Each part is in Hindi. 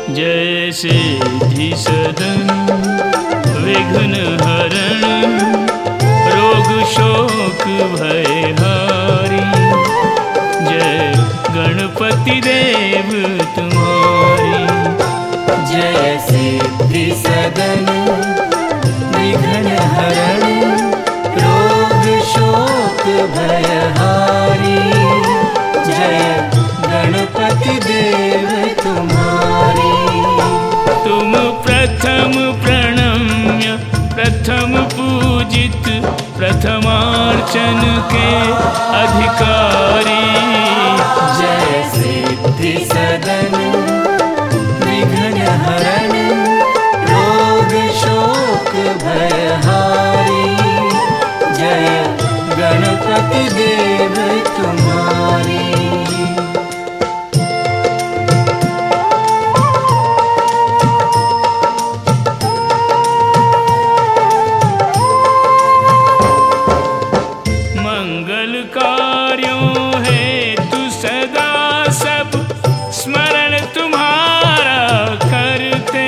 जय सिद्धि सदन विघ्न हरण, रोग शोक भय हारी। जय गणपति देव तुम्हारी। जय सिद्धि सदन विघ्न हरण, रोग शोक भय हारी। जय गणपति देव तुम्हारी। तुम प्रथम प्रणम्य प्रथम पूजित, प्रथमार्चन के अधिकारी। जय सिद्धि सदन विघ्न हरण, रोग शोक भय हारी। जय गणपति देव तुम्हारी। मंगल कार्यों हेतु सदा सब स्मरण तुम्हारा करते।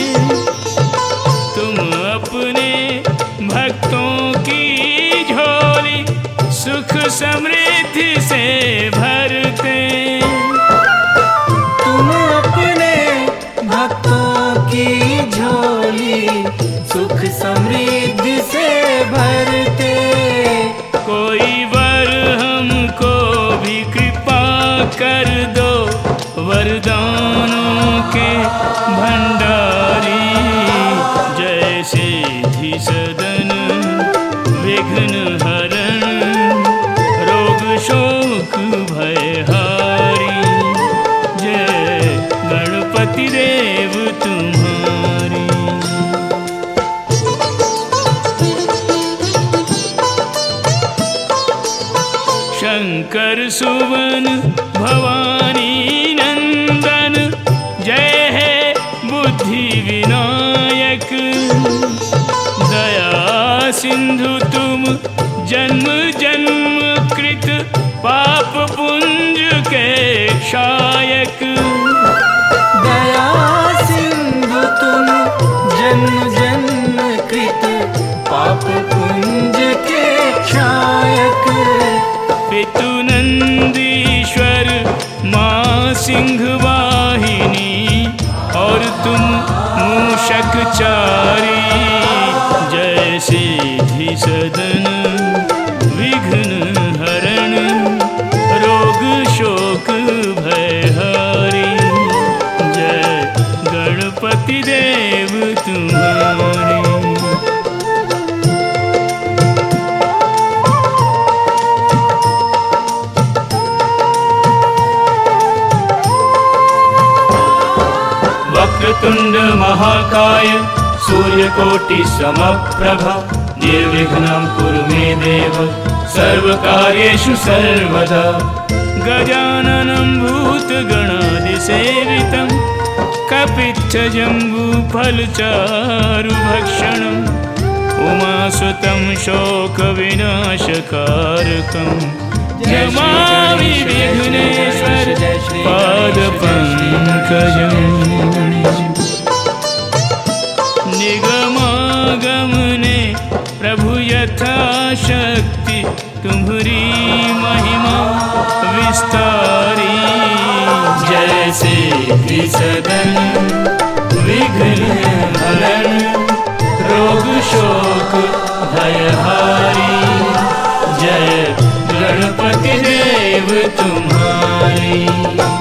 तुम अपने भक्तों की झोली सुख समृद्धि से भरते। तुम अपने भक्तों की झोली सुख समृद्धि से भरते। कोई वर हमको भी कृपा कर दो, वरदानों के भंडारी। जय सिद्धि सदन विघ्न हरण, रोग शोक भय हारी। जय गणपति देव तुम्हारी। शंकर सुवन भवानी नंदन, जय है बुद्धि विनायक। दया सिंधु तुम जन्म जन्म कृत, पाप पुंज के क्षायक। दया सिंधु तुम जन्म जन्म कृत, पाप पुंज के क्षायक। पितु नंदीश्वर माँ सिंह वाहिनी, और तुम मूषक चारी। जय सिद्धि सदन विघ्न हरण, रोग शोक भय हारी। जय गणपति देव तुम्हारी। वक्रतुंड महाकाय सूर्यकोटि समप्रभा, निर्विघ्नं कुरु मे देव सर्वकार्येषु सर्वदा। गजाननं भूतगणादिसेवितं, कपित्थजम्बूफलचारुभक्षणम्, उमासुतं शोकविनाशकारकम्। नमामि विघ्नेश्वर पादपङ्कजम्। निगमागमने प्रभु यथाशक्ति, तुम्हारी महिमा विस्तारी। जय सिद्धि सदन विघ्न हरण, रोग शोक भय हारी। जय गणपति देव तुम्हारी।